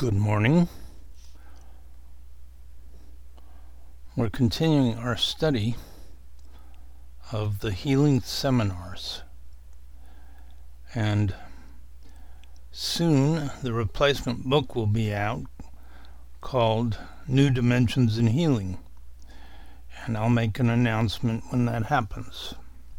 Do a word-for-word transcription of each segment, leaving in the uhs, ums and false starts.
Good morning. We're continuing our study of the healing seminars, and soon the replacement book will be out called New Dimensions in Healing, and I'll make an announcement when that happens.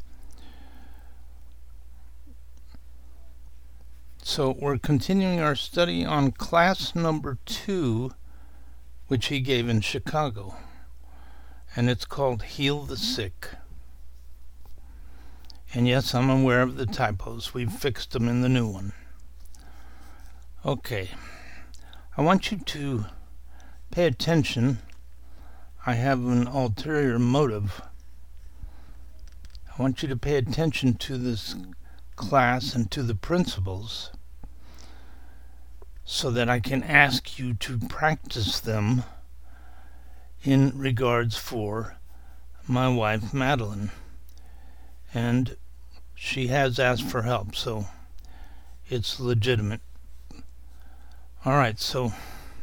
So we're continuing our study on class number two, which he gave in Chicago, and it's called Heal the Sick. And yes, I'm aware of the typos. We've fixed them in the new one. Okay, I want you to pay attention. I have an ulterior motive. I want you to pay attention to this class and to the principles so that I can ask you to practice them in regards for my wife Madeline, and she has asked for help, so it's legitimate. Alright, so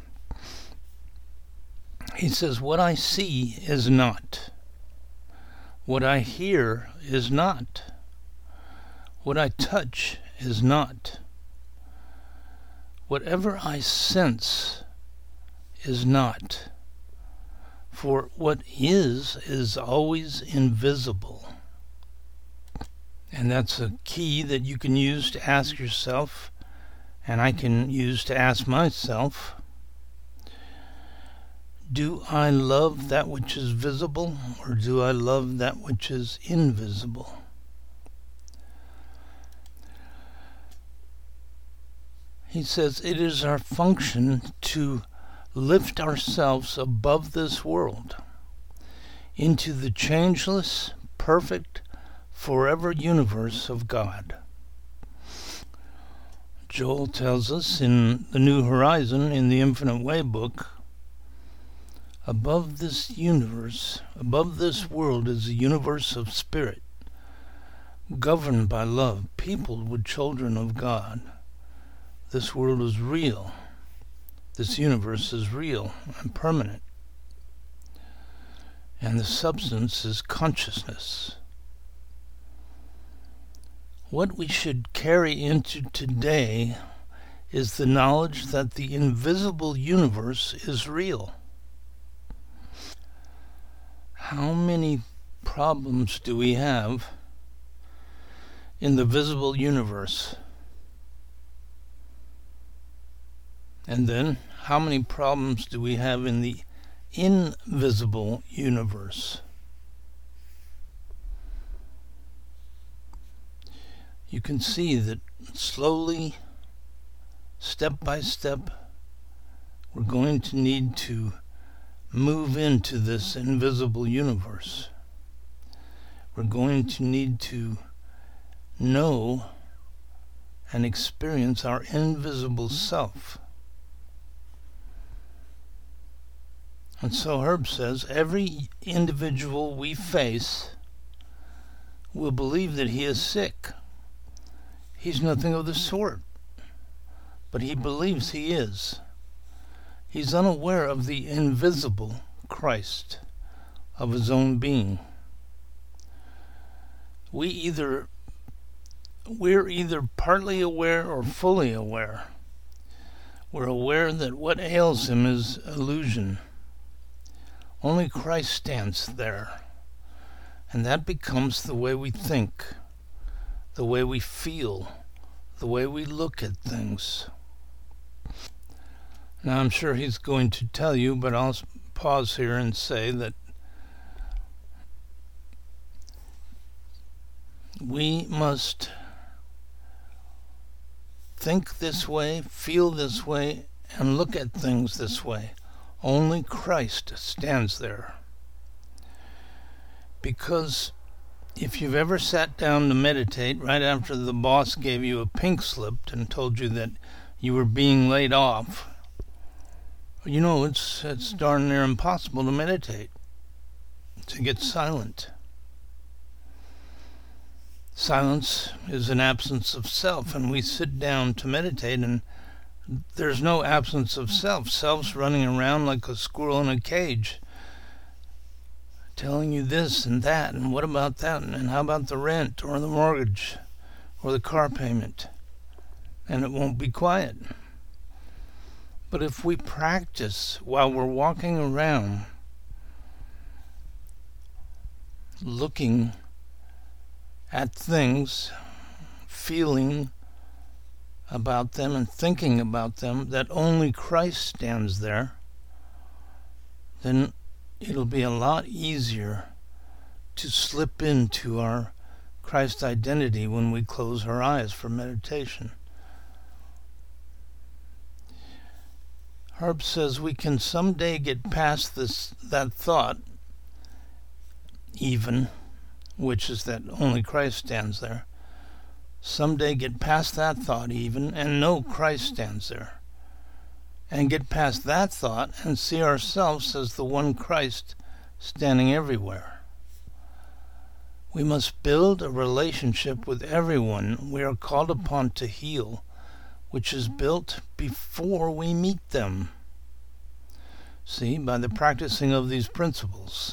he says, what I see is not, what I hear is not, what I touch is not. Whatever I sense is not. For what is, is always invisible. And that's a key that you can use to ask yourself, and I can use to ask myself, do I love that which is visible, or do I love that which is invisible? He says it is our function to lift ourselves above this world into the changeless, perfect, forever universe of God. Joel tells us in the New Horizon, in the Infinite Way book, above this universe, above this world is a universe of spirit, governed by love, peopled with children of God. This world is real. This universe is real and permanent. And the substance is consciousness. What we should carry into today is the knowledge that the invisible universe is real. How many problems do we have in the visible universe? And then, how many problems do we have in the invisible universe? You can see that slowly, step by step, we're going to need to move into this invisible universe. We're going to need to know and experience our invisible self. And so Herb says, every individual we face will believe that he is sick. He's nothing of the sort, but he believes he is. He's unaware of the invisible Christ, of his own being. We either, we're either partly aware or fully aware. We're aware that what ails him is illusion. Only Christ stands there, and that becomes the way we think, the way we feel, the way we look at things. Now I'm sure he's going to tell you, but I'll pause here and say that we must think this way, feel this way, and look at things this way. Only Christ stands there. Because if you've ever sat down to meditate right after the boss gave you a pink slip and told you that you were being laid off, you know it's it's darn near impossible to meditate, to get silent. Silence is an absence of self, and we sit down to meditate, and there's no absence of self. Self's running around like a squirrel in a cage, telling you this and that, and what about that, and how about the rent, or the mortgage, or the car payment, and it won't be quiet. But if we practice while we're walking around, looking at things, feeling about them and thinking about them, that only Christ stands there, then it'll be a lot easier to slip into our Christ identity when we close our eyes for meditation. Herb says we can someday get past this that thought, even, which is that only Christ stands there. Someday get past that thought even and know Christ stands there. And get past that thought and see ourselves as the one Christ standing everywhere. We must build a relationship with everyone we are called upon to heal, which is built before we meet them. See, by the practicing of these principles.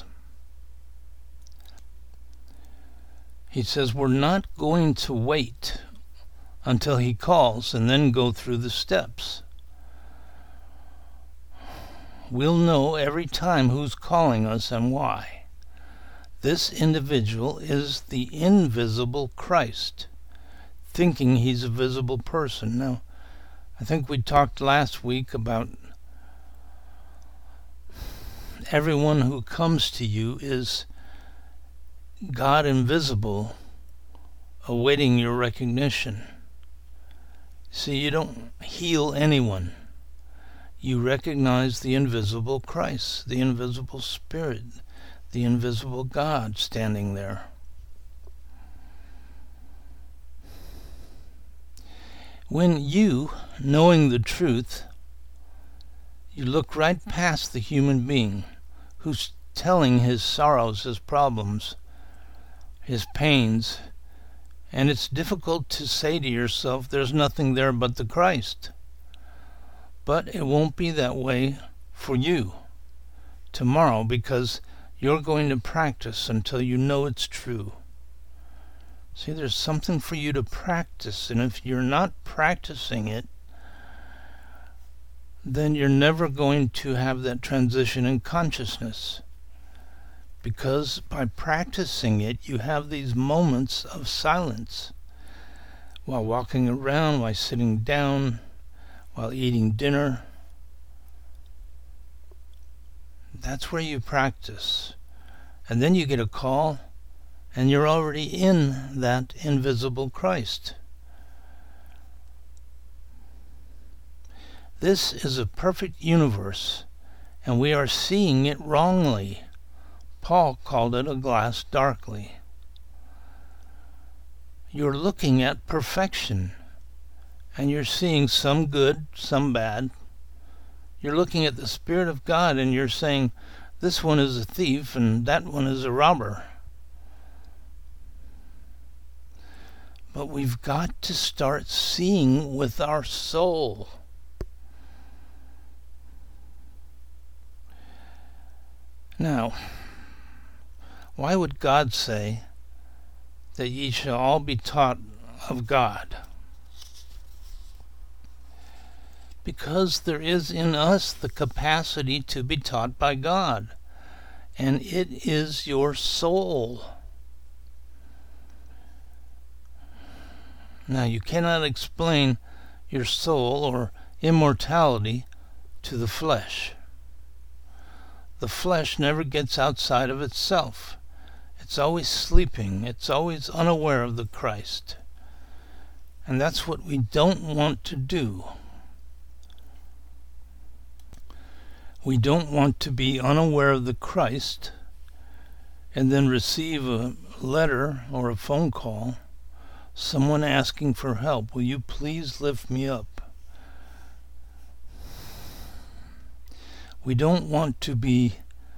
He says we're not going to wait until he calls and then go through the steps. We'll know every time who's calling us and why. This individual is the invisible Christ, thinking he's a visible person. Now, I think we talked last week about everyone who comes to you is God invisible, awaiting your recognition. See, you don't heal anyone. You recognize the invisible Christ, the invisible Spirit, the invisible God standing there. When you, knowing the truth, you look right past the human being who's telling his sorrows, his problems, his pains, and it's difficult to say to yourself, there's nothing there but the Christ. But it won't be that way for you tomorrow, because you're going to practice until you know it's true. See, there's something for you to practice, and if you're not practicing it, then you're never going to have that transition in consciousness. Because by practicing it, you have these moments of silence while walking around, while sitting down, while eating dinner. That's where you practice. And then you get a call, and you're already in that invisible Christ. This is a perfect universe, and we are seeing it wrongly. Paul called it a glass darkly. You're looking at perfection, and you're seeing some good, some bad. You're looking at the Spirit of God, and you're saying, this one is a thief, and that one is a robber. But we've got to start seeing with our soul. Now, why would God say that ye shall all be taught of God? Because there is in us the capacity to be taught by God, and it is your soul. Now, you cannot explain your soul or immortality to the flesh. The flesh never gets outside of itself. It's always sleeping. It's always unaware of the Christ. And that's what we don't want to do. We don't want to be unaware of the Christ and then receive a letter or a phone call, someone asking for help. Will you please lift me up? We don't want to be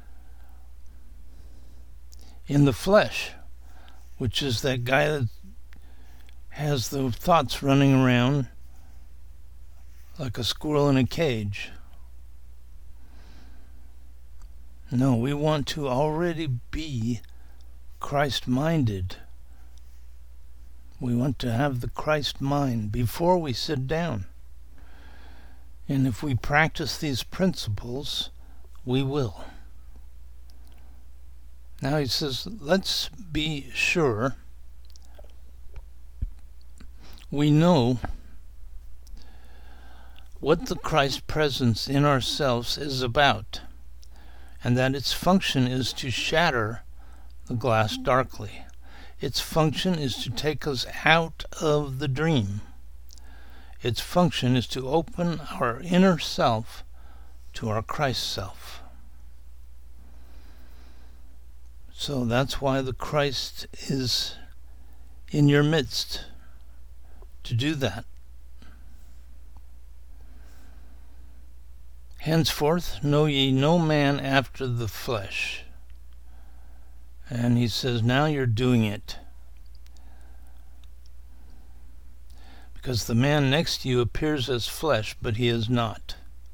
in the flesh, which is that guy that has the thoughts running around like a squirrel in a cage. No, we want to already be Christ-minded. We want to have the Christ mind before we sit down. And if we practice these principles, we will. Now he says, let's be sure we know what the Christ presence in ourselves is about, and that its function is to shatter the glass darkly. Its function is to take us out of the dream. Its function is to open our inner self to our Christ self. So that's why the Christ is in your midst, to do that. Henceforth know ye no man after the flesh. And he says, now you're doing it. Because the man next to you appears as flesh, but he is not.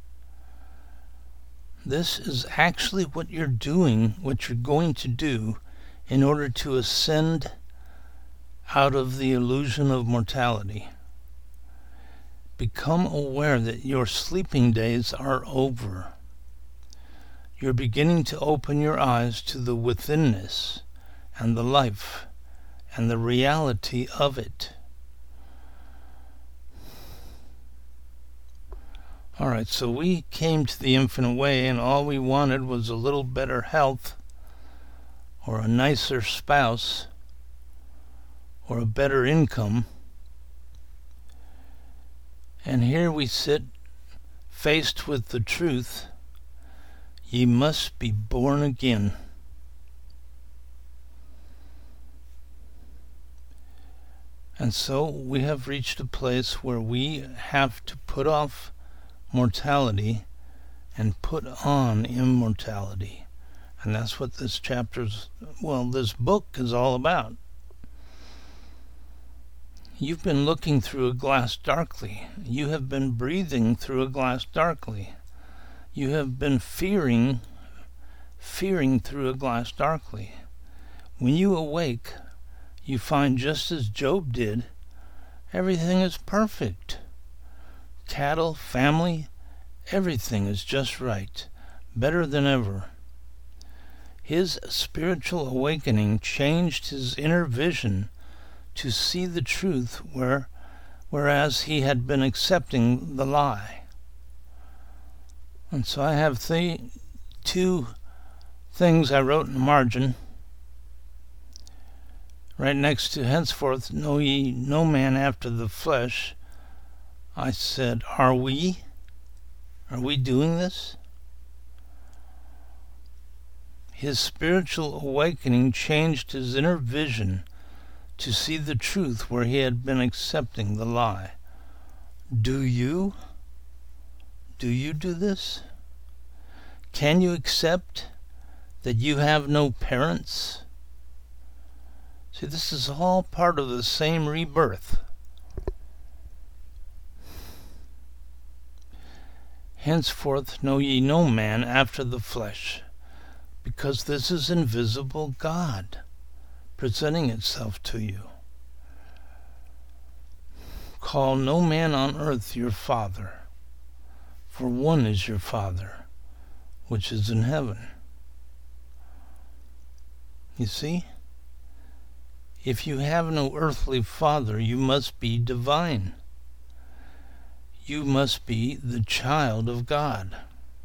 This is actually what you're doing, what you're going to do in order to ascend out of the illusion of mortality. Become aware that your sleeping days are over. You're beginning to open your eyes to the withinness and the life and the reality of it. All right, so we came to the infinite way, and all we wanted was a little better health, or a nicer spouse, or a better income. And here we sit, faced with the truth, ye must be born again. And so we have reached a place where we have to put off mortality and put on immortality. And that's what this chapter's, well, this book is all about. You've been looking through a glass darkly. You have been breathing through a glass darkly. You have been fearing, fearing through a glass darkly. When you awake, you find, just as Job did, everything is perfect. Cattle, family, everything is just right, better than ever. His spiritual awakening changed his inner vision to see the truth, where, whereas he had been accepting the lie. And so I have th- two things I wrote in the margin. Right next to henceforth know ye no man after the flesh, I said, are we? Are we doing this? His spiritual awakening changed his inner vision to see the truth where he had been accepting the lie. Do you? Do you do this? Can you accept that you have no parents? See, this is all part of the same rebirth. Henceforth know ye no man after the flesh, because this is invisible God presenting itself to you. Call no man on earth your father, for one is your Father, which is in heaven. You see? If you have no earthly father, you must be divine. You must be the child of God.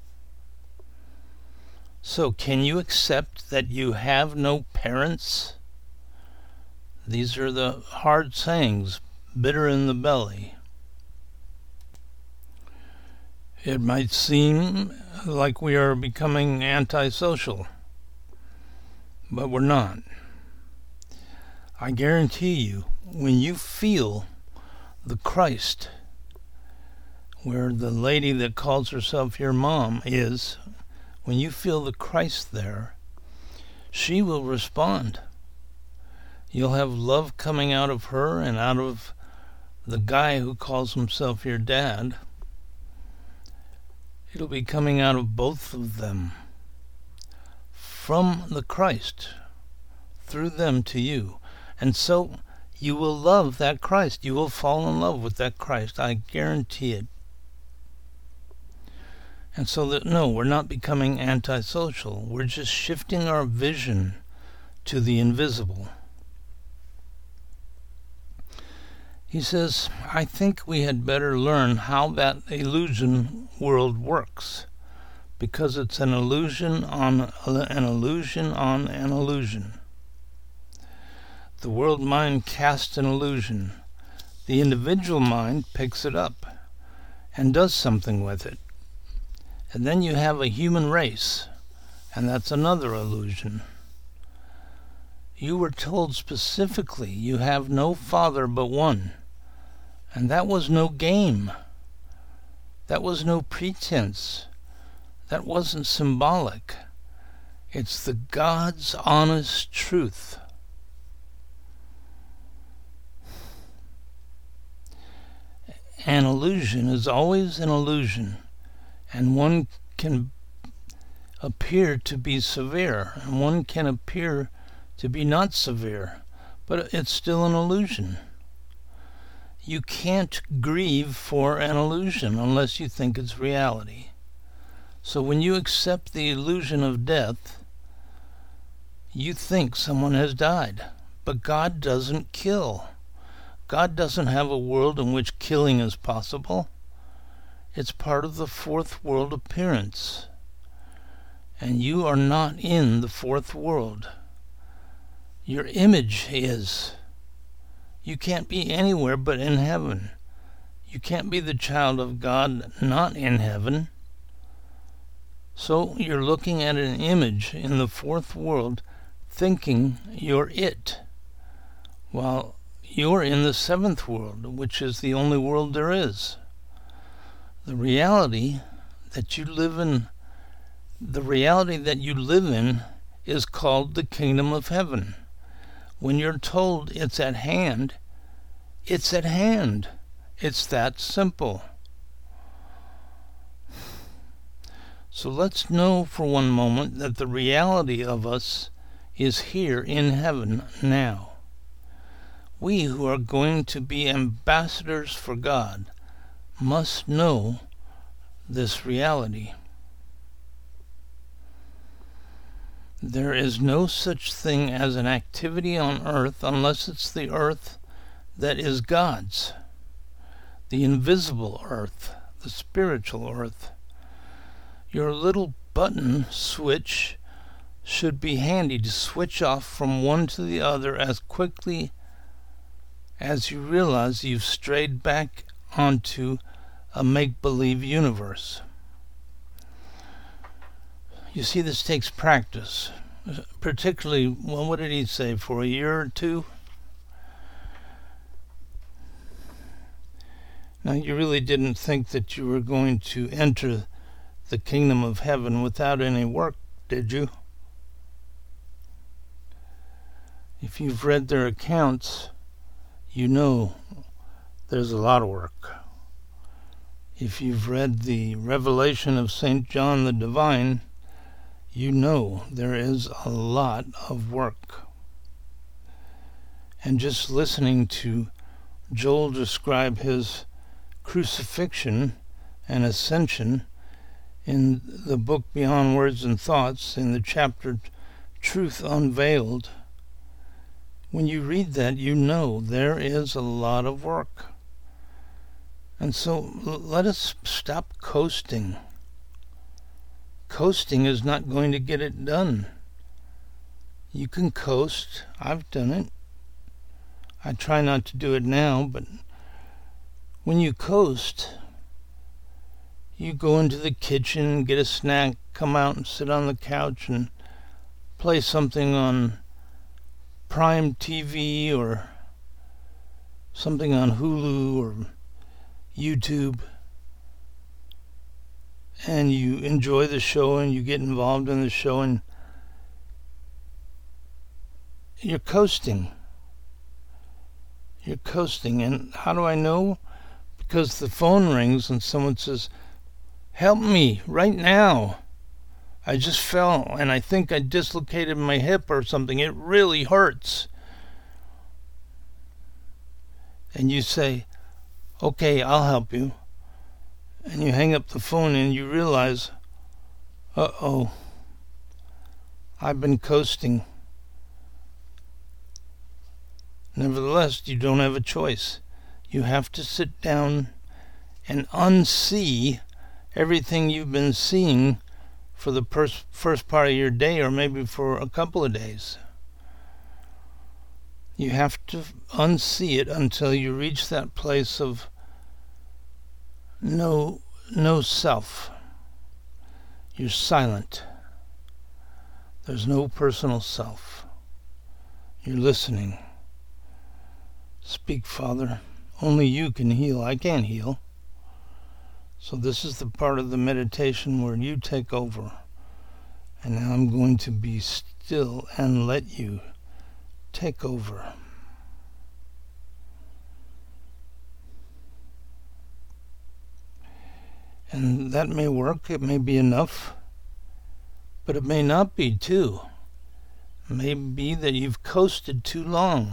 So, can you accept that you have no parents? These are the hard sayings, bitter in the belly. It might seem like we are becoming antisocial, but we're not. I guarantee you, when you feel the Christ, where the lady that calls herself your mom is, when you feel the Christ there, she will respond. You'll have love coming out of her and out of the guy who calls himself your dad. It'll be coming out of both of them. From the Christ, through them to you. And so you will love that Christ. You will fall in love with that Christ. I guarantee it. And so that, no, we're not becoming antisocial. We're just shifting our vision to the invisible. He says, I think we had better learn how that illusion world works, because it's an illusion on an illusion on an illusion. The world mind casts an illusion. The individual mind picks it up and does something with it. And then you have a human race, and that's another illusion. You were told specifically you have no father but one. And that was no game. That was no pretense. That wasn't symbolic. It's the God's honest truth. An illusion is always an illusion, and one can appear to be severe, and one can appear to be not severe, but it's still an illusion. You can't grieve for an illusion unless you think it's reality. So when you accept the illusion of death, you think someone has died. But God doesn't kill. God doesn't have a world in which killing is possible. It's part of the fourth world appearance. And you are not in the fourth world. Your image is. You can't be anywhere but in heaven. You can't be the child of God not in heaven. So you're looking at an image in the fourth world, thinking you're it, while you're in the seventh world, which is the only world there is. The reality that you live in, the reality that you live in is called the kingdom of heaven. When you're told it's at hand, it's at hand. It's that simple. So let's know for one moment that the reality of us is here in heaven now. We who are going to be ambassadors for God must know this reality. There is no such thing as an activity on earth unless it's the earth that is God's, the invisible earth, the spiritual earth. Your little button switch should be handy to switch off from one to the other as quickly as you realize you've strayed back onto a make-believe universe. You see, this takes practice, particularly, well, what did he say, for a year or two? Now, you really didn't think that you were going to enter the kingdom of heaven without any work, did you? If you've read their accounts, you know there's a lot of work. If you've read the Revelation of Saint John the Divine, you know there is a lot of work. And just listening to Joel describe his crucifixion and ascension in the book Beyond Words and Thoughts, in the chapter Truth Unveiled, when you read that, you know there is a lot of work. And so let us stop coasting. Coasting is not going to get it done. You can coast. I've done it. I try not to do it now, but when you coast, you go into the kitchen, get a snack, come out and sit on the couch and play something on Prime T V or something on Hulu or YouTube, and you enjoy the show and you get involved in the show and you're coasting. You're coasting. And how do I know? Because the phone rings and someone says, Help me right now. I just fell and I think I dislocated my hip or something. It really hurts. And you say, okay, I'll help you. And you hang up the phone and you realize, uh-oh, I've been coasting. Nevertheless, you don't have a choice. You have to sit down and unsee everything you've been seeing for the pers- first part of your day, or maybe for a couple of days. You have to unsee it until you reach that place of no, no self. You're silent. There's no personal self. You're listening. Speak, Father. Only you can heal. I can't heal. So this is the part of the meditation where you take over. And now I'm going to be still and let you take over. And that may work. It may be enough. But it may not be, too. It may be that you've coasted too long.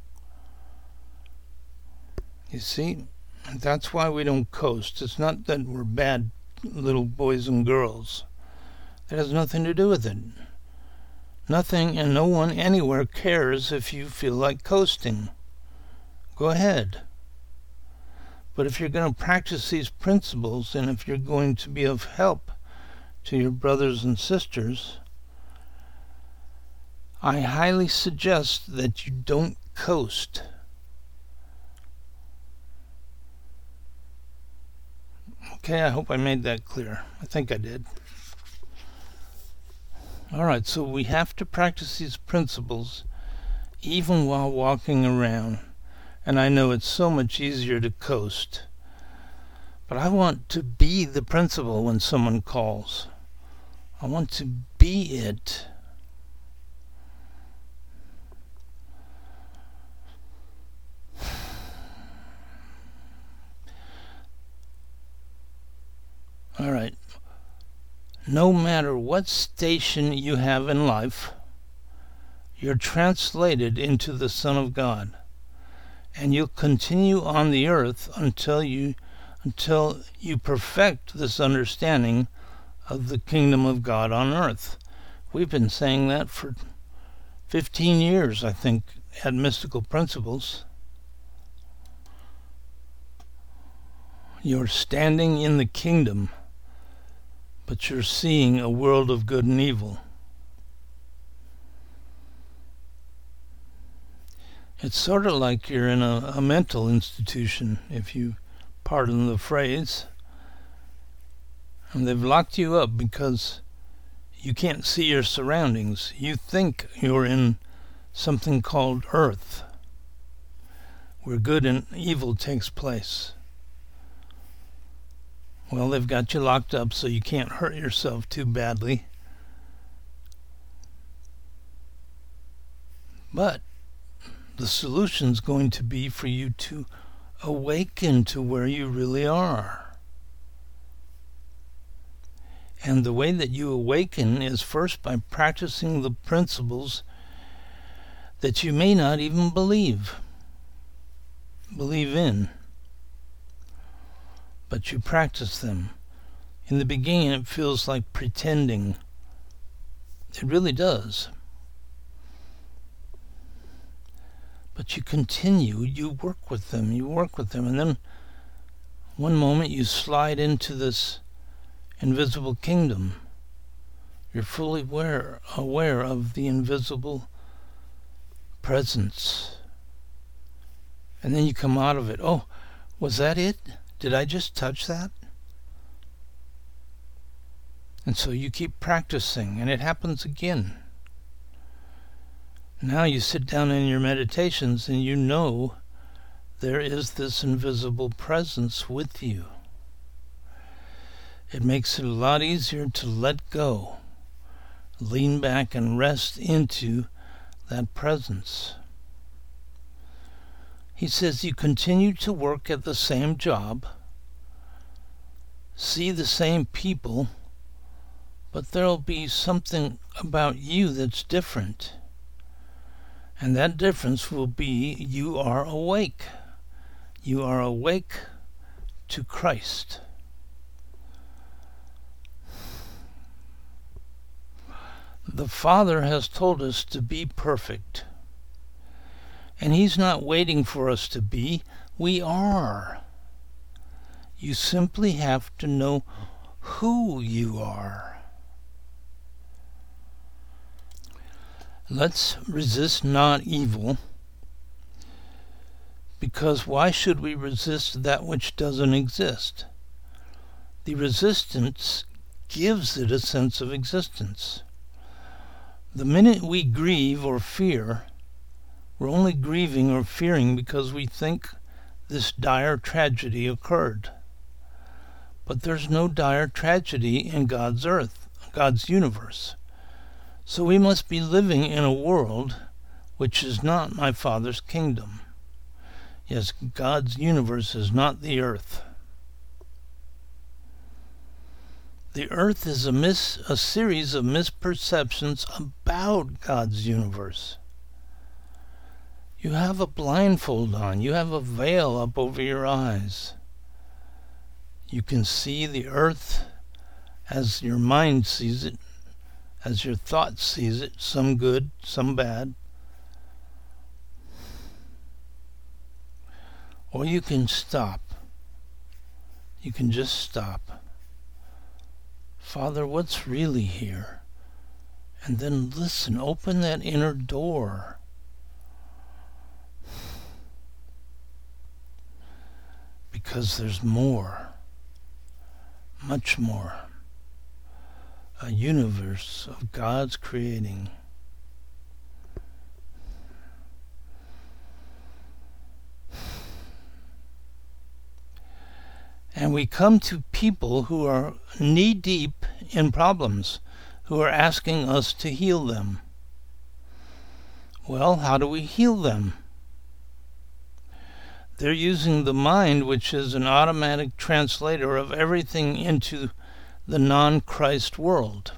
You see? That's why we don't coast. It's not that we're bad little boys and girls. That has nothing to do with it. Nothing and no one anywhere cares if you feel like coasting. Go ahead. But if you're going to practice these principles, and if you're going to be of help to your brothers and sisters, I highly suggest that you don't coast. Okay, I hope I made that clear. I think I did. Alright, so we have to practice these principles even while walking around. And I know it's so much easier to coast. But I want to be the principle when someone calls. I want to be it. All right. No matter what station you have in life, you're translated into the Son of God, and you'll continue on the earth until you until you perfect this understanding of the kingdom of God on earth. We've been saying that for fifteen years, I think, at Mystical Principles. You're standing in the kingdom, but you're seeing a world of good and evil. It's sort of like you're in a, a mental institution, if you pardon the phrase. And they've locked you up because you can't see your surroundings. You think you're in something called Earth, where good and evil takes place. Well, they've got you locked up so you can't hurt yourself too badly. But the solution's going to be for you to awaken to where you really are. And the way that you awaken is first by practicing the principles that you may not even believe, believe in. But you practice them. In the beginning, it feels like pretending. It really does. But you continue, you work with them, you work with them, and then one moment you slide into this invisible kingdom. You're fully aware, aware of the invisible presence. And then you come out of it. Oh, was that it? Did I just touch that? And so you keep practicing, and it happens again. Now you sit down in your meditations and you know there is this invisible presence with you. It makes it a lot easier to let go, lean back and rest into that presence. He says you continue to work at the same job, see the same people, but there'll be something about you that's different. And that difference will be you are awake. You are awake to Christ. The Father has told us to be perfect. And He's not waiting for us to be. We are. You simply have to know who you are. Let's resist not evil, because why should we resist that which doesn't exist? The resistance gives it a sense of existence. The minute we grieve or fear, we're only grieving or fearing because we think this dire tragedy occurred. But there's no dire tragedy in God's earth, God's universe. So we must be living in a world which is not my Father's kingdom. Yes, God's universe is not the earth. The earth is a, mis- a series of misperceptions about God's universe. You have a blindfold on. You have a veil up over your eyes. You can see the earth as your mind sees it, as your thought sees it, some good, some bad. Or you can stop. You can just stop. Father, what's really here? And then listen, open that inner door. Because there's more, much more. A universe of God's creating. And we come to people who are knee-deep in problems, who are asking us to heal them. Well, how do we heal them? They're using the mind, which is an automatic translator of everything into the non-Christ world.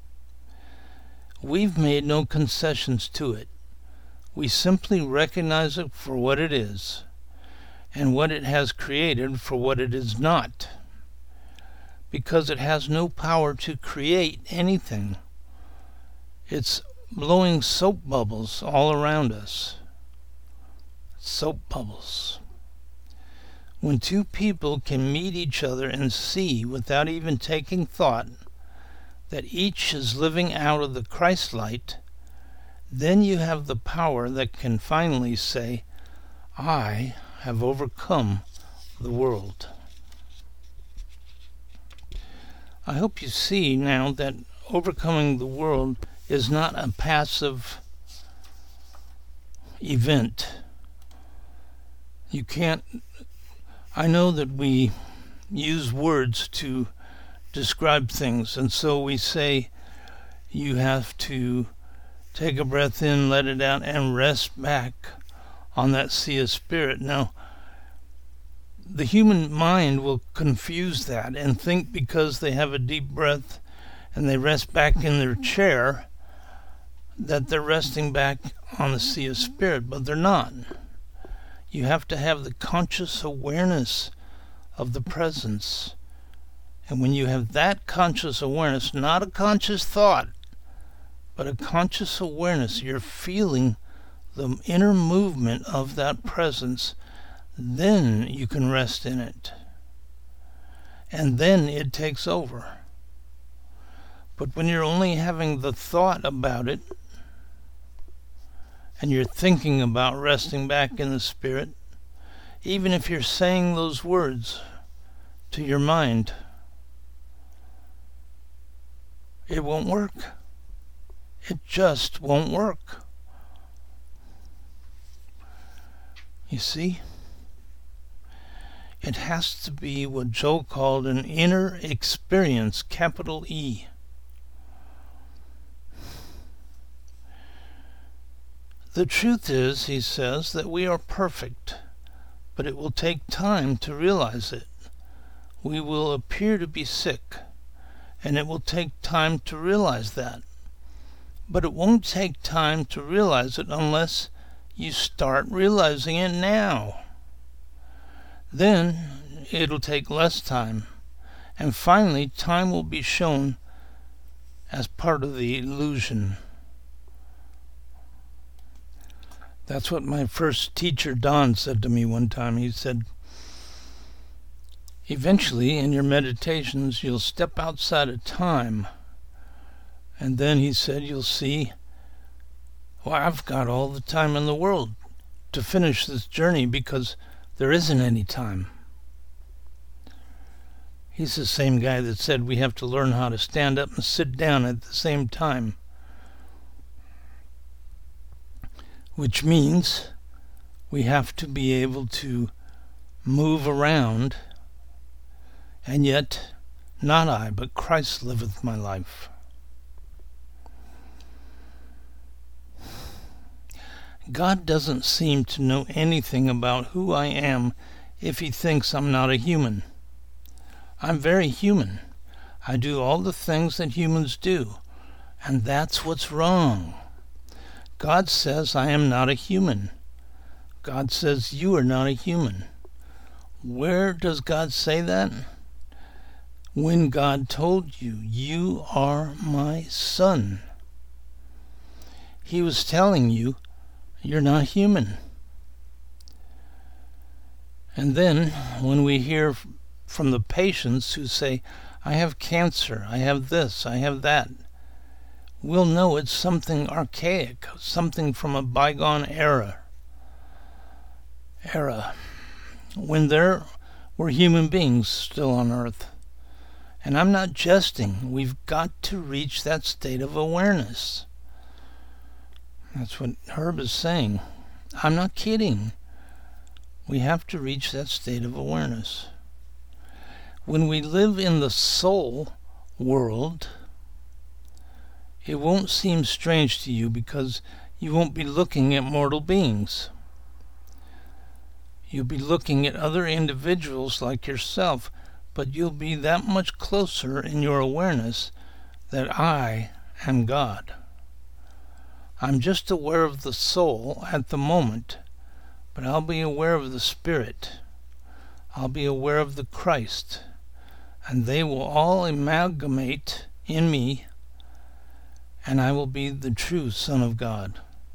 We've made no concessions to it. We simply recognize it for what it is, and what it has created for what it is not, because it has no power to create anything. It's blowing soap bubbles all around us. Soap bubbles. When two people can meet each other and see, without even taking thought, that each is living out of the Christ light, then you have the power that can finally say, I have overcome the world. I hope you see now that overcoming the world is not a passive event. You can't... I know that we use words to describe things, and so we say you have to take a breath in, let it out, and rest back on that sea of spirit. Now, the human mind will confuse that and think because they have a deep breath and they rest back in their chair that they're resting back on the sea of spirit, but they're not. You have to have the conscious awareness of the presence. And when you have that conscious awareness, not a conscious thought, but a conscious awareness, you're feeling the inner movement of that presence, then you can rest in it. And then it takes over. But when you're only having the thought about it, and you're thinking about resting back in the spirit, even if you're saying those words to your mind, it won't work. It just won't work. You see? It has to be what Joe called an inner experience, capital E. The truth is, he says, that we are perfect, but it will take time to realize it. we will appear to be sick, and it will take time to realize that. But it won't take time to realize it unless you start realizing it now. Then it'll take less time, and finally time will be shown as part of the illusion. That's what my first teacher, Don, said to me one time. He said, eventually in your meditations you'll step outside of time, and then he said you'll see, well, I've got all the time in the world to finish this journey because there isn't any time. He's the same guy that said we have to learn how to stand up and sit down at the same time, which means we have to be able to move around, and yet not I, but Christ liveth my life. God doesn't seem to know anything about who I am if he thinks I'm not a human. I'm very human. I do all the things that humans do, and that's what's wrong. God says I am not a human. God says you are not a human. Where does God say that? When God told you, you are my son. He was telling you, you're not human. And then when we hear from the patients who say, I have cancer, I have this, I have that, we'll know it's something archaic, something from a bygone era. Era when there were human beings still on earth. And I'm not jesting. We've got to reach that state of awareness. That's what Herb is saying. I'm not kidding. We have to reach that state of awareness. When we live in the soul world, it won't seem strange to you because you won't be looking at mortal beings. You'll be looking at other individuals like yourself, but you'll be that much closer in your awareness that I am God. I'm just aware of the soul at the moment, but I'll be aware of the Spirit. I'll be aware of the Christ, and they will all amalgamate in me, and I will be the true Son of God.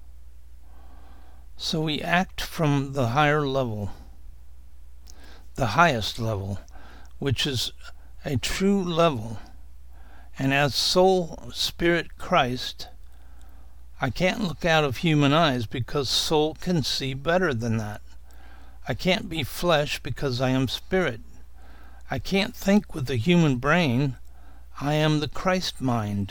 So we act from the higher level, the highest level, which is a true level. And as soul, spirit, Christ, I can't look out of human eyes because soul can see better than that. I can't be flesh because I am spirit. I can't think with the human brain. I am the Christ mind.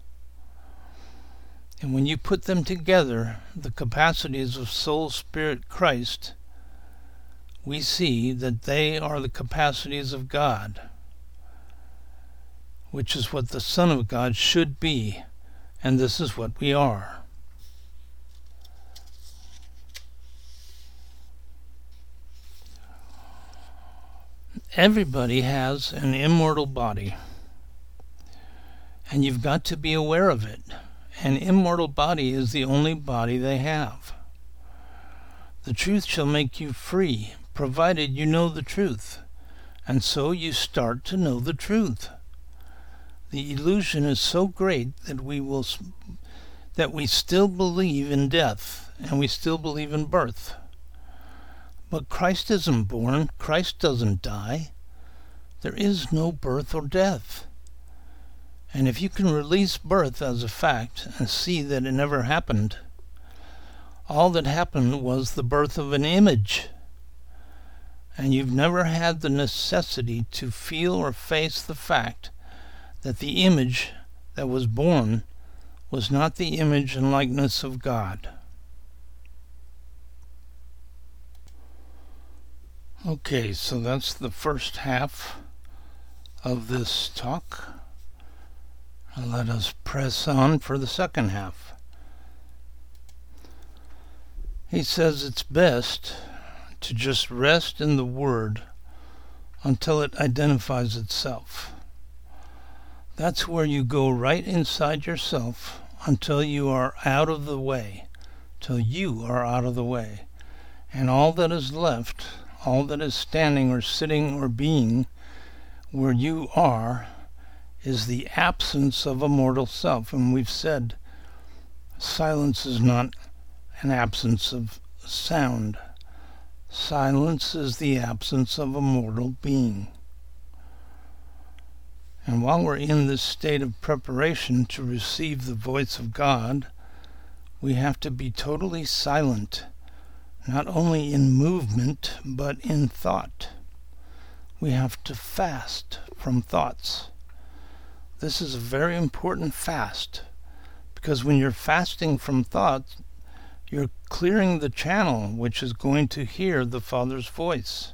And when you put them together, the capacities of soul, spirit, Christ, we see that they are the capacities of God, which is what the Son of God should be, and this is what we are. Everybody has an immortal body, and you've got to be aware of it. An immortal body is the only body they have. The truth shall make you free, provided you know the truth, and so you start to know the truth. The illusion is so great that we will, that we still believe in death, and we still believe in birth. But Christ isn't born. Christ doesn't die. There is no birth or death. And if you can release birth as a fact and see that it never happened, all that happened was the birth of an image. And you've never had the necessity to feel or face the fact that the image that was born was not the image and likeness of God. Okay, so that's the first half of this talk. Let us press on for the second half. He says it's best to just rest in the Word until it identifies itself. That's where you go right inside yourself until you are out of the way, till you are out of the way. And all that is left, all that is standing or sitting or being where you are, is the absence of a mortal self. And we've said silence is not an absence of sound. Silence is the absence of a mortal being. And while we're in this state of preparation to receive the voice of God, we have to be totally silent, not only in movement, but in thought. We have to fast from thoughts. This is a very important fast, because when you're fasting from thoughts, you're clearing the channel which is going to hear the Father's voice.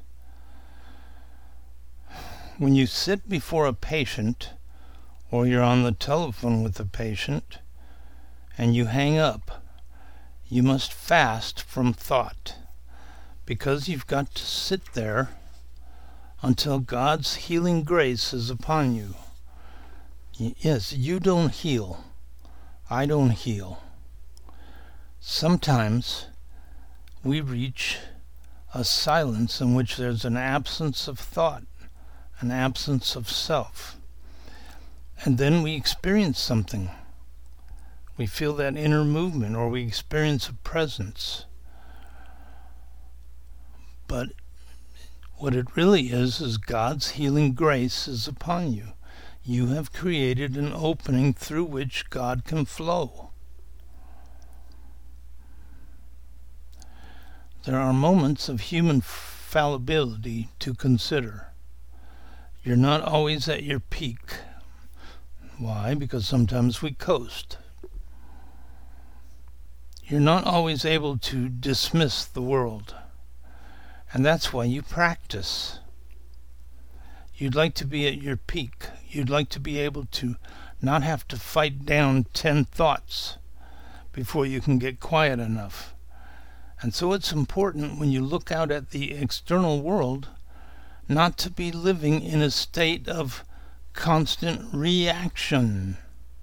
When you sit before a patient, or you're on the telephone with a patient, and you hang up, you must fast from thought, because you've got to sit there until God's healing grace is upon you. Yes, you don't heal. I don't heal. Sometimes we reach a silence in which there's an absence of thought, an absence of self. And then we experience something. We feel that inner movement, or we experience a presence. But what it really is, is God's healing grace is upon you. You have created an opening through which God can flow. There are moments of human fallibility to consider. You're not always at your peak. Why? Because sometimes we coast. You're not always able to dismiss the world. And that's why you practice. You'd like to be at your peak. You'd like to be able to not have to fight down ten thoughts before you can get quiet enough. And so it's important when you look out at the external world not to be living in a state of constant reaction.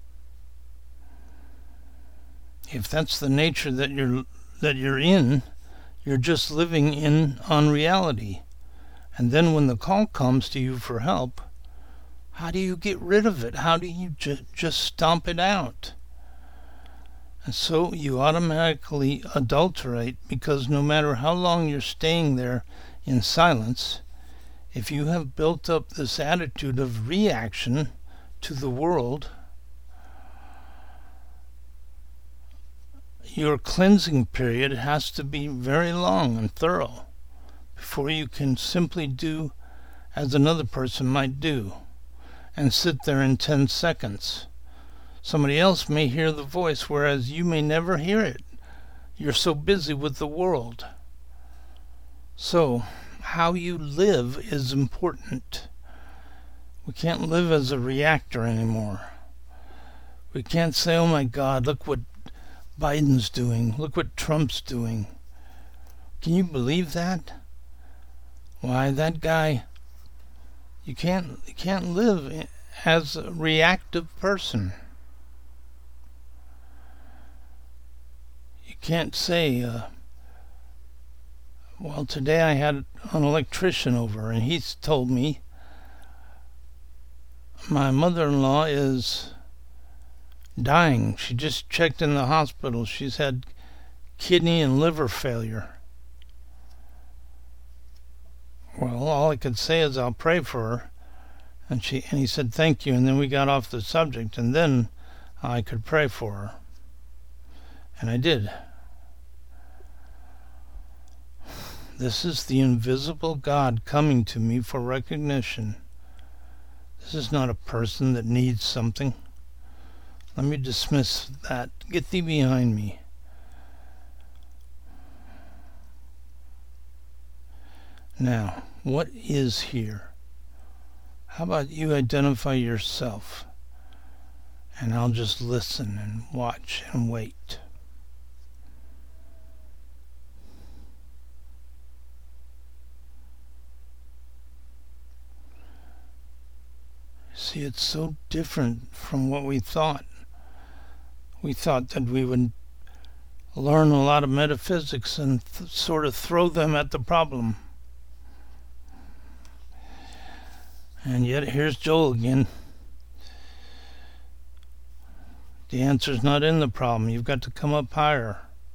If that's the nature that you're that you're in, you're just living in unreality. And then when the call comes to you for help, how do you get rid of it? How do you ju- just stomp it out? And so you automatically adulterate, because no matter how long you're staying there in silence, if you have built up this attitude of reaction to the world, your cleansing period has to be very long and thorough before you can simply do as another person might do and sit there in ten seconds. Somebody else may hear the voice, whereas you may never hear it. You're so busy with the world. So, how you live is important. We can't live as a reactor anymore. We can't say, oh my God, look what Biden's doing. Look what Trump's doing. Can you believe that? Why, that guy, you can't, you can't live as a reactive person. You can't say, uh, well, today I had an electrician over, and he's told me my mother-in-law is dying. She just checked in the hospital. She's had kidney and liver failure. Well, all I could say is I'll pray for her. And she and he said thank you, and then we got off the subject, and then I could pray for her. And I did. This is the invisible God coming to me for recognition. This is not a person that needs something. Let me dismiss that. Get thee behind me. Now, what is here? How about you identify yourself, and I'll just listen and watch and wait. See, it's so different from what we thought. We thought that we would learn a lot of metaphysics and th- sort of throw them at the problem. And yet here's Joel again. The answer's not in the problem. You've got to come up higher.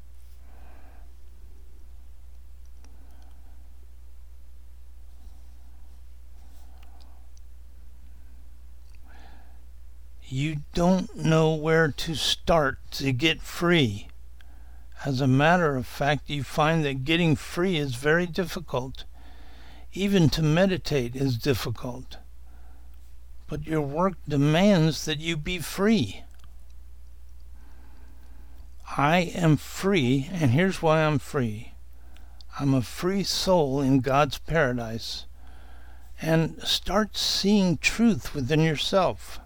You don't know where to start to get free. As a matter of fact, you find that getting free is very difficult. Even to meditate is difficult. But your work demands that you be free. I am free, and here's why I'm free. I'm a free soul in God's paradise. And start seeing truth within yourself.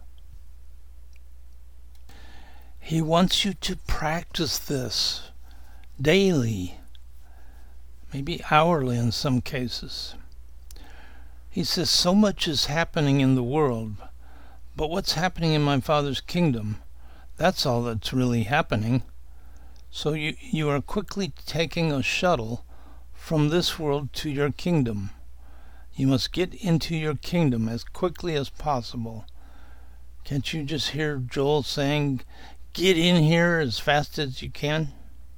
He wants you to practice this daily, maybe hourly in some cases. He says, so much is happening in the world, but what's happening in my Father's kingdom? That's all that's really happening. So you, you are quickly taking a shuttle from this world to your kingdom. You must get into your kingdom as quickly as possible. Can't you just hear Joel saying, get in here as fast as you can?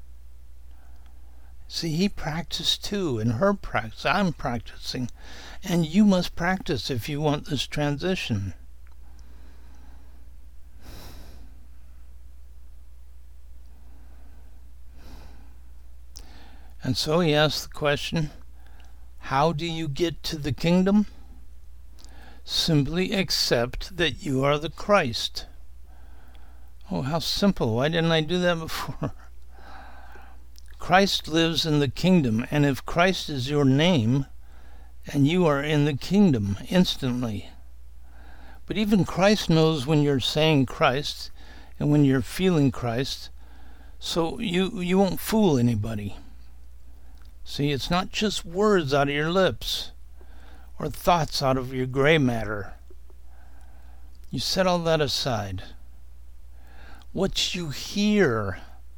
See, he practiced too, and her practice. I'm practicing. And you must practice if you want this transition. And so he asked the question, how do you get to the kingdom? Simply accept that you are the Christ. Oh, how simple. Why didn't I do that before? Christ lives in the kingdom, and if Christ is your name, and you are in the kingdom instantly. But even Christ knows when you're saying Christ and when you're feeling Christ, so you, you won't fool anybody. See, it's not just words out of your lips or thoughts out of your gray matter. You set all that aside. What you hear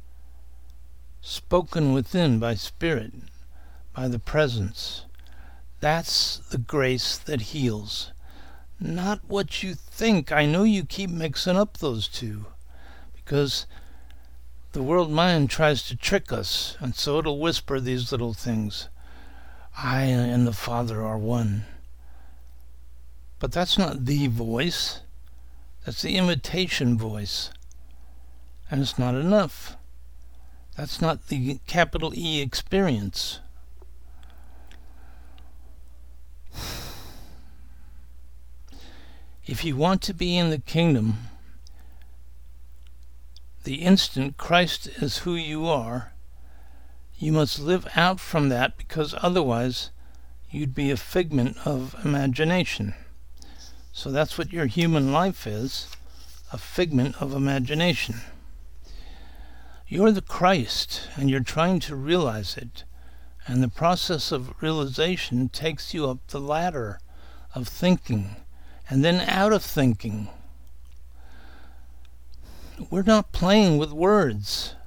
spoken within by Spirit, by the presence, that's the grace that heals. Not what you think. I know you keep mixing up those two because the world mind tries to trick us, and so it'll whisper these little things. I and the Father are one. But that's not the voice. That's the imitation voice. And it's not enough. That's not the capital E experience. If you want to be in the kingdom, the instant Christ is who you are, you must live out from that, because otherwise you'd be a figment of imagination. So that's what your human life is, a figment of imagination. You're the Christ, and you're trying to realize it, and the process of realization takes you up the ladder of thinking, and then out of thinking. We're not playing with words.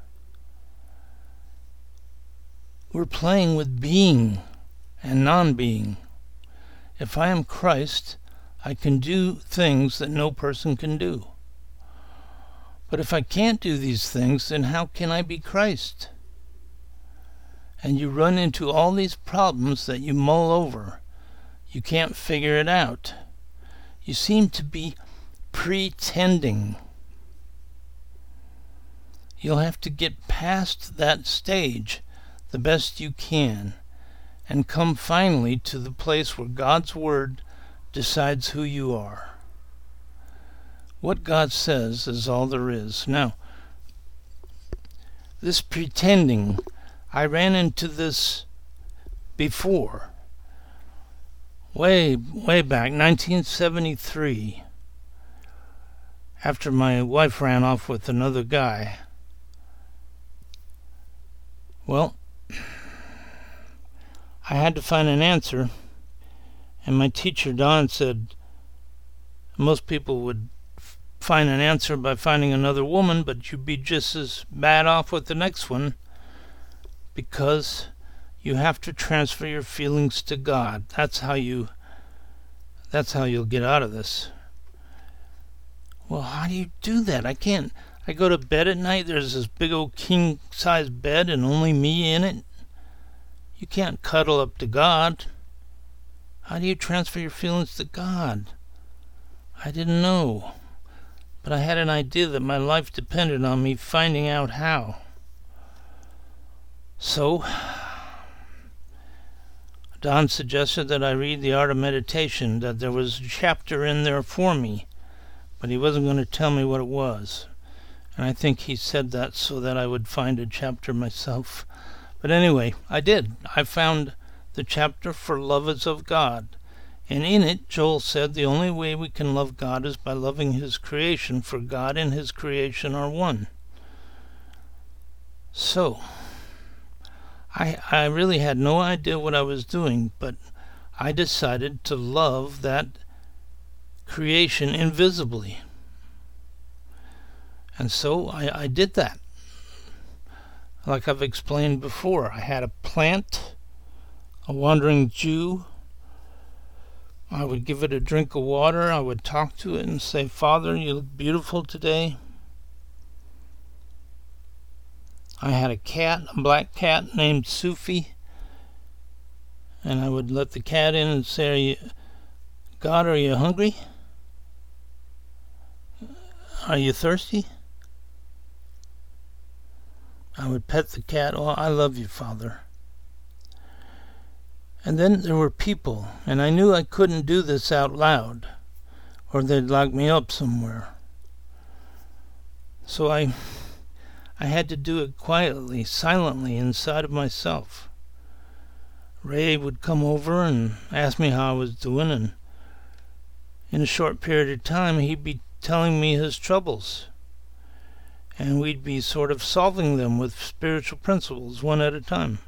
We're playing with being and non-being. If I am Christ, I can do things that no person can do. But if I can't do these things, then how can I be Christ? And you run into all these problems that you mull over. You can't figure it out. You seem to be pretending. You'll have to get past that stage the best you can and come finally to the place where God's Word decides who you are. What God says is all there is. Now, this pretending, I ran into this before. Way, way back, nineteen seventy-three, after my wife ran off with another guy. Well, I had to find an answer, and my teacher, Don, said, Most people would f- find an answer by finding another woman, but you'd be just as bad off with the next one, because you have to transfer your feelings to God. That's how you that's how you'll get out of this. Well, how do you do that? I can't I go to bed at night, there's this big old king size bed and only me in it. You can't cuddle up to God. How do you transfer your feelings to God? I didn't know, but I had an idea that my life depended on me finding out how. So Don suggested that I read The Art of Meditation, that there was a chapter in there for me, but he wasn't going to tell me what it was. And I think he said that so that I would find a chapter myself. But anyway, I did. I found the chapter for Love is of God. And in it, Joel said the only way we can love God is by loving His creation, for God and His creation are one. So, I, I really had no idea what I was doing, but I decided to love that creation invisibly. And so I, I did that. Like I've explained before, I had a plant, a wandering Jew. I would give it a drink of water. I would talk to it and say, Father, you look beautiful today. I had a cat, a black cat named Sufi. And I would let the cat in and say, are you, God, are you hungry? Are you thirsty? I would pet the cat. Oh, I love you, Father. And then there were people, and I knew I couldn't do this out loud, or they'd lock me up somewhere. So I, I had to do it quietly, silently, inside of myself. Ray would come over and ask me how I was doing, and in a short period of time he'd be telling me his troubles. And we'd be sort of solving them with spiritual principles, one at a time.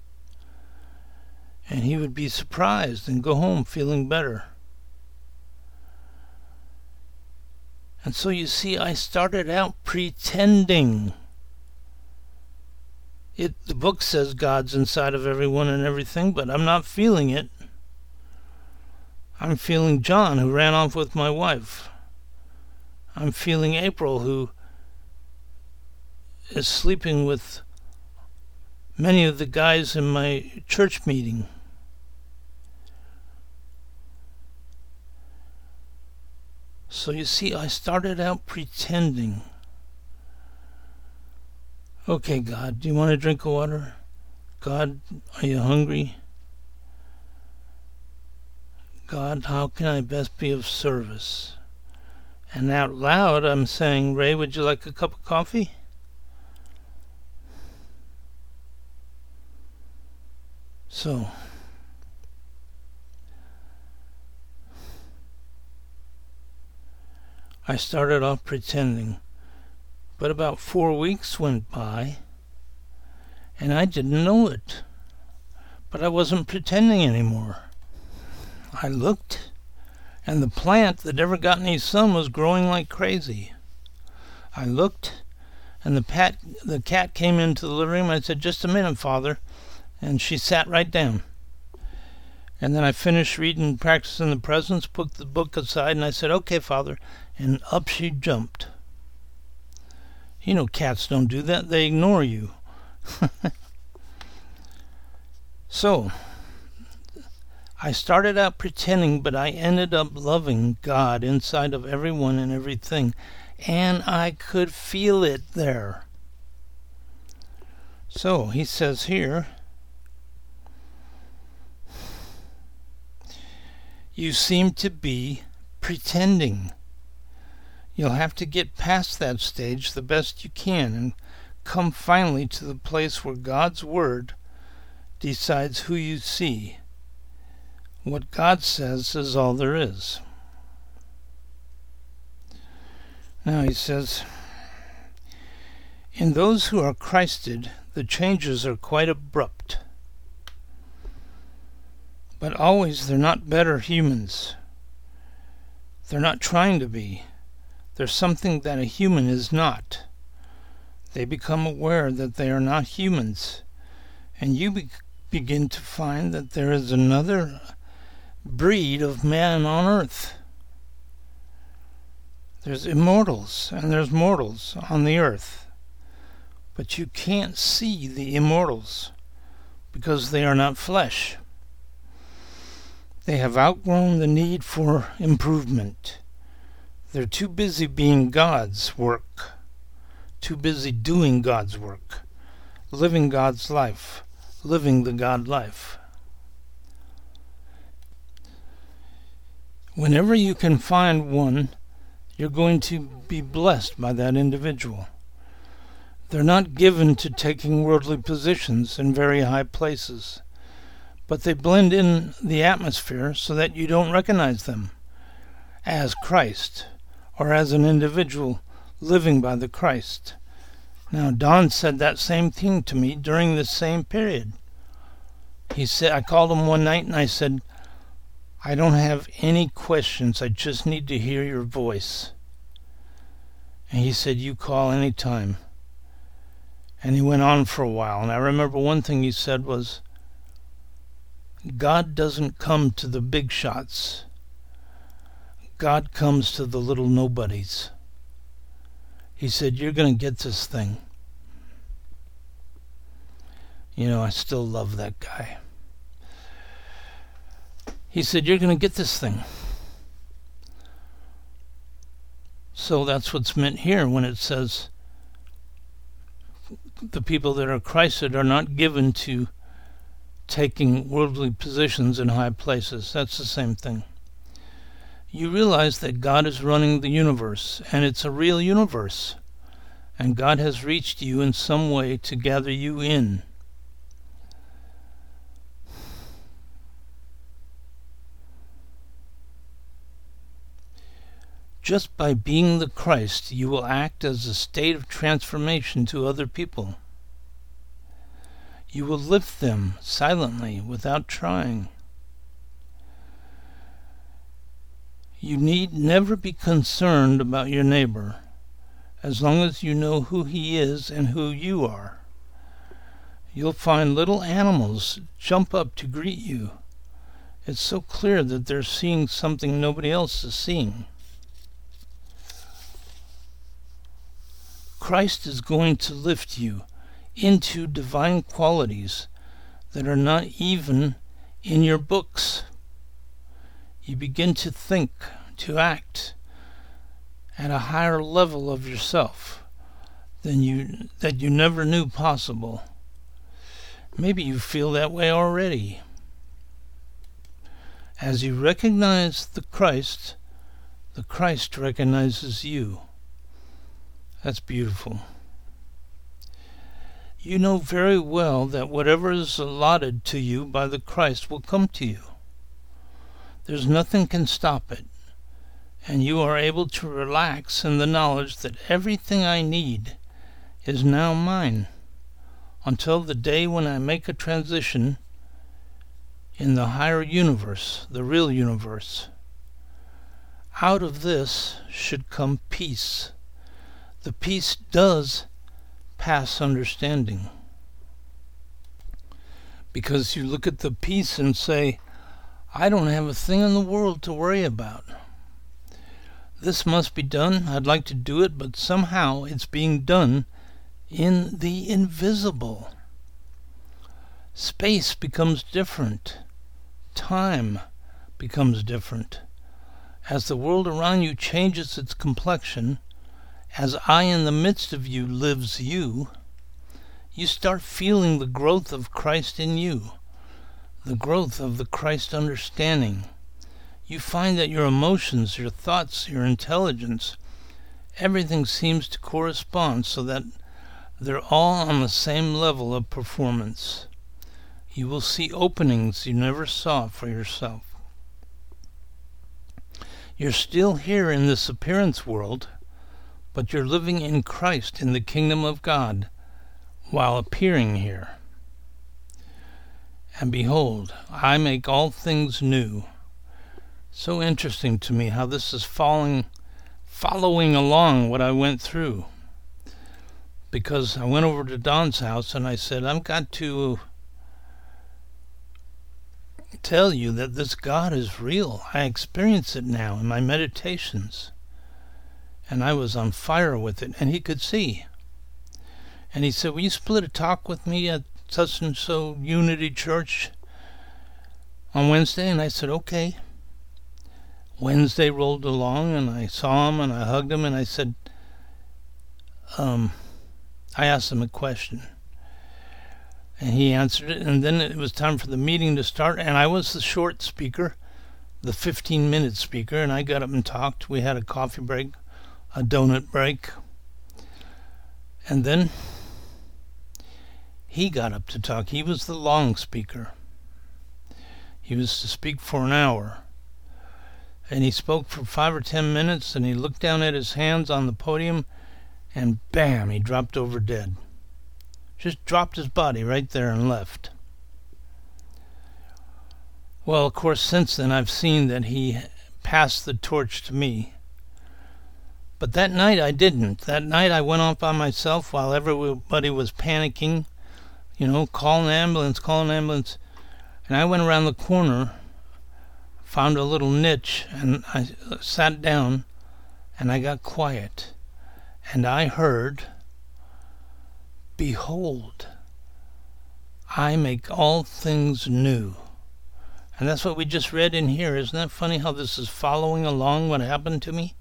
And he would be surprised and go home feeling better. And so you see, I started out pretending. It, the book says God's inside of everyone and everything, but I'm not feeling it. I'm feeling John, who ran off with my wife. I'm feeling April, who is sleeping with many of the guys in my church meeting. So you see, I started out pretending. Okay, God, do you want a drink of water? God, are you hungry? God, how can I best be of service? And out loud I'm saying, Ray, would you like a cup of coffee? So, I started off pretending, but about four weeks went by, and I didn't know it. But I wasn't pretending anymore. I looked, and the plant that never got any sun was growing like crazy. I looked, and the, pat, the cat came into the living room. I said, just a minute, Father. And she sat right down. And then I finished reading Practicing the Presence, put the book aside, and I said, okay, Father. And up she jumped. You know, cats don't do that. They ignore you. So, I started out pretending, but I ended up loving God inside of everyone and everything. And I could feel it there. So, he says here, you seem to be pretending. You'll have to get past that stage the best you can and come finally to the place where God's Word decides who you see. What God says is all there is. Now he says, in those who are Christed, the changes are quite abrupt. But always they're not better humans. They're not trying to be. They're something that a human is not. They become aware that they are not humans, and you be- begin to find that there is another breed of man on earth. There's immortals and there's mortals on the earth, but you can't see the immortals because they are not flesh. They have outgrown the need for improvement. They're too busy being God's work, too busy doing God's work, living God's life, living the God life. Whenever you can find one, you're going to be blessed by that individual. They're not given to taking worldly positions in very high places, but they blend in the atmosphere so that you don't recognize them as Christ or as an individual living by the Christ. Now, Don said that same thing to me during this same period. He said, I called him one night and I said, I don't have any questions. I just need to hear your voice. And he said, you call any time. And he went on for a while. And I remember one thing he said was, God doesn't come to the big shots. God comes to the little nobodies. He said, you're going to get this thing. You know, I still love that guy. He said, you're going to get this thing. So that's what's meant here when it says the people that are Christed are not given to taking worldly positions in high places. That's the same thing. You realize that God is running the universe, and it's a real universe, and God has reached you in some way to gather you in. Just by being the Christ, you will act as a state of transformation to other people. You will lift them silently without trying. You need never be concerned about your neighbor, as long as you know who he is and who you are. You'll find little animals jump up to greet you. It's so clear that they're seeing something nobody else is seeing. Christ is going to lift you into divine qualities that are not even in your books. You begin to think, to act at a higher level of yourself than you that you never knew possible. Maybe you feel that way already. As you recognize the Christ, the Christ recognizes you. That's beautiful. You know very well that whatever is allotted to you by the Christ will come to you. There's nothing can stop it, and you are able to relax in the knowledge that everything I need is now mine, until the day when I make a transition in the higher universe, the real universe. Out of this should come peace. The peace does pass understanding. Because you look at the peace and say, I don't have a thing in the world to worry about. This must be done. I'd like to do it, but somehow it's being done in the invisible. Space becomes different. Time becomes different. As the world around you changes its complexion, as I in the midst of you lives you, you start feeling the growth of Christ in you, the growth of the Christ understanding. You find that your emotions, your thoughts, your intelligence, everything seems to correspond so that they're all on the same level of performance. You will see openings you never saw for yourself. You're still here in this appearance world, but you're living in Christ in the kingdom of God while appearing here. And behold, I make all things new. So interesting to me how this is following, following along what I went through. Because I went over to Don's house and I said, I've got to tell you that this God is real. I experience it now in my meditations. And I was on fire with it, and he could see. And he said, will you split a talk with me at such and so Unity Church on Wednesday? And I said, okay. Wednesday rolled along, and I saw him, and I hugged him, and I said, um, I asked him a question. And he answered it, and then it was time for the meeting to start, and I was the short speaker, the fifteen-minute speaker, and I got up and talked. We had a coffee break, a donut break, and then he got up to talk. He was the long speaker. He was to speak for an hour. And he spoke for five or ten minutes, and he looked down at his hands on the podium, and bam, he dropped over dead. Just dropped his body right there and left. Well, of course, since then I've seen that he passed the torch to me. But that night I didn't. That night I went off by myself while everybody was panicking. You know, call an ambulance, call an ambulance. And I went around the corner, found a little niche, and I sat down, and I got quiet. And I heard, behold, I make all things new. And that's what we just read in here. Isn't that funny how this is following along what happened to me?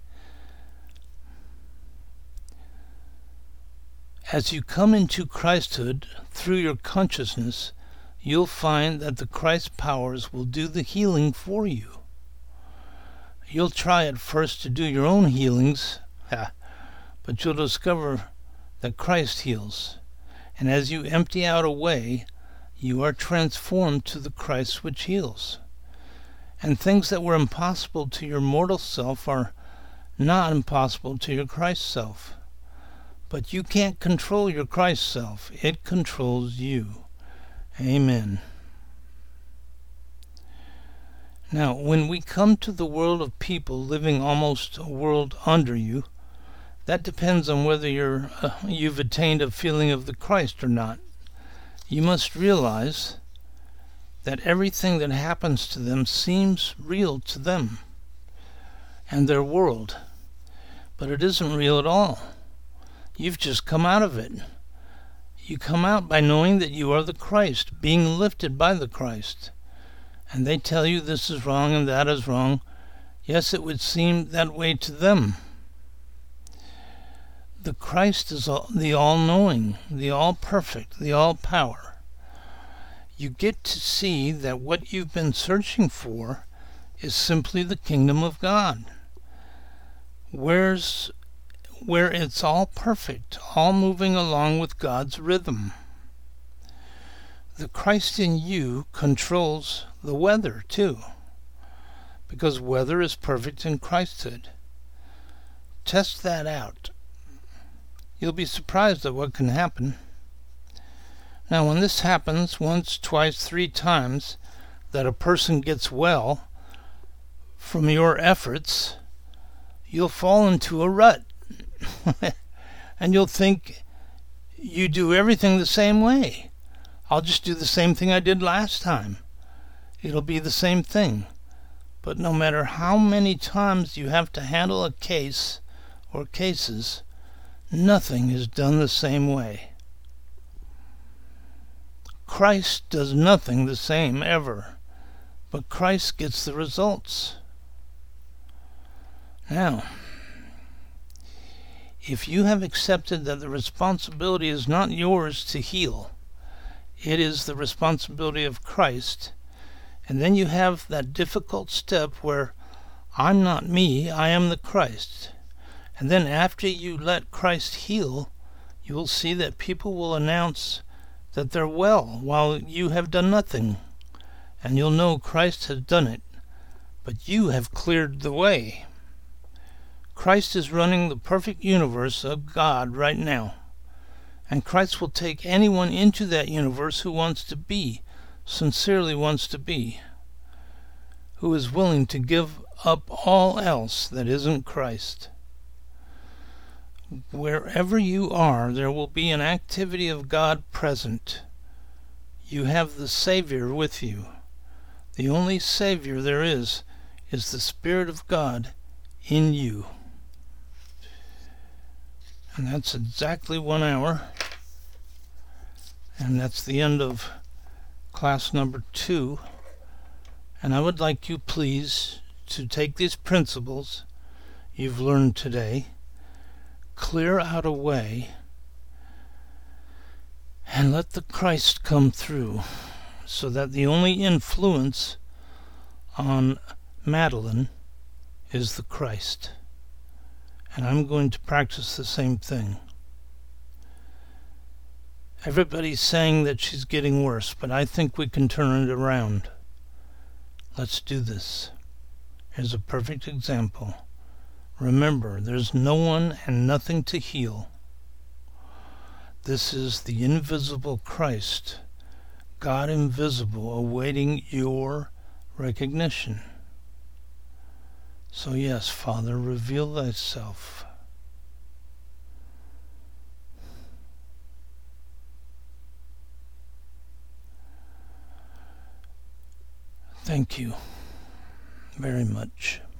As you come into Christhood through your consciousness, you'll find that the Christ powers will do the healing for you. You'll try at first to do your own healings, but you'll discover that Christ heals. And as you empty out away, you are transformed to the Christ which heals. And things that were impossible to your mortal self are not impossible to your Christ self. But you can't control your Christ self. It controls you. Amen. Now, when we come to the world of people living almost a world under you, that depends on whether you're, uh, you've attained a feeling of the Christ or not. You must realize that everything that happens to them seems real to them and their world, but it isn't real at all. You've just come out of it. You come out by knowing that you are the Christ, being lifted by the Christ. And they tell you this is wrong and that is wrong. Yes, it would seem that way to them. The Christ is all, the all-knowing, the all-perfect, the all-power. You get to see that what you've been searching for is simply the kingdom of God. Where's where it's all perfect, all moving along with God's rhythm. The Christ in you controls the weather, too, because weather is perfect in Christhood. Test that out. You'll be surprised at what can happen. Now, when this happens once, twice, three times, that a person gets well from your efforts, you'll fall into a rut. And you'll think you do everything the same way. I'll just do the same thing I did last time. It'll be the same thing. But no matter how many times you have to handle a case or cases, nothing is done the same way. Christ does nothing the same ever, but Christ gets the results. Now, if you have accepted that the responsibility is not yours to heal, it is the responsibility of Christ, and then you have that difficult step where I'm not me, I am the Christ. And then after you let Christ heal, you will see that people will announce that they're well while you have done nothing. And you'll know Christ has done it, but you have cleared the way. Christ is running the perfect universe of God right now. And Christ will take anyone into that universe who wants to be, sincerely wants to be, who is willing to give up all else that isn't Christ. Wherever you are, there will be an activity of God present. You have the Savior with you. The only Savior there is is the Spirit of God in you. And that's exactly one hour. And that's the end of class number two. And I would like you, please, to take these principles you've learned today, clear out a way, and let the Christ come through, so that the only influence on Madeline is the Christ. And I'm going to practice the same thing. Everybody's saying that she's getting worse, but I think we can turn it around. Let's do this. Here's a perfect example. Remember, there's no one and nothing to heal. This is the invisible Christ, God invisible, awaiting your recognition. So yes, Father, reveal thyself. Thank you very much.